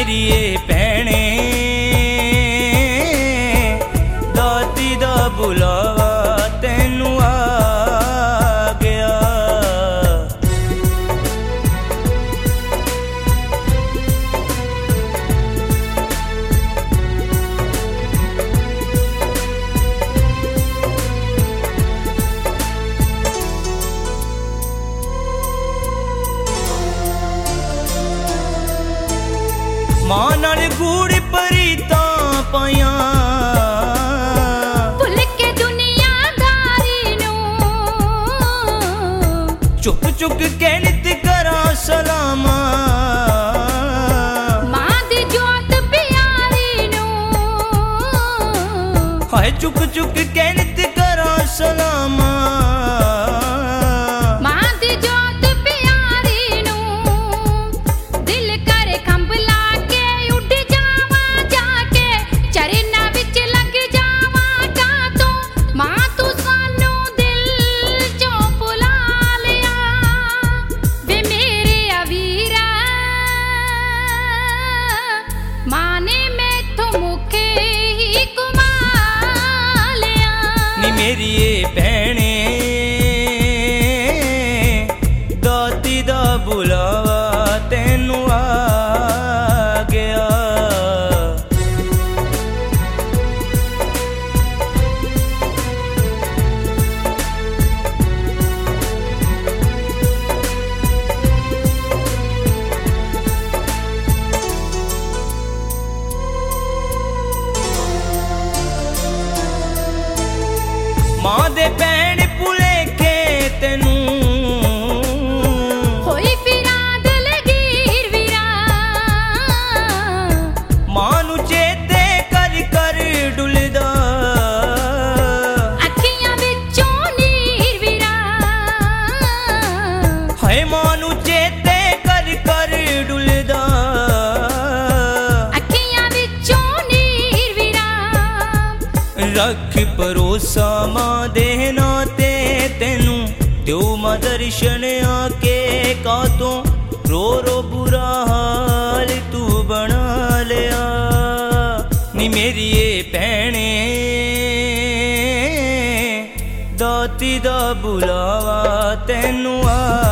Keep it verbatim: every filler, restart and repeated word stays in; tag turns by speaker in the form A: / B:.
A: मेरिए भैणे दाती दा बुलावा तैनू आ गया। मां नाल गूढ़ परीतां पायां
B: भुल के दुनियादारी नूं
A: चुक चुक के नित करां सलामा
B: मां दी जोत प्यारी नूं
A: हाय चुक चुक के नित करां सलामा मेरिए भैणे दाती दा बुलावा तैनू आ गया। मां दे भैण भुलेखे तैनू
B: होई फिरां दलगीर वीरा
A: मां नू चेते कर कर डुलदा
B: अखियां विचों नीर वीरा
A: हाय मां नू चेते कर कर डुलदा
B: अखियां विचों नीर वीरा
A: रख भरोसा मां दे नाते तैनू द्यो मां दर्शन आके कातों रो रो बुरा हाल तू बना लिया। नी मेरिए भैणे दाती दा बुलावा तैनू आ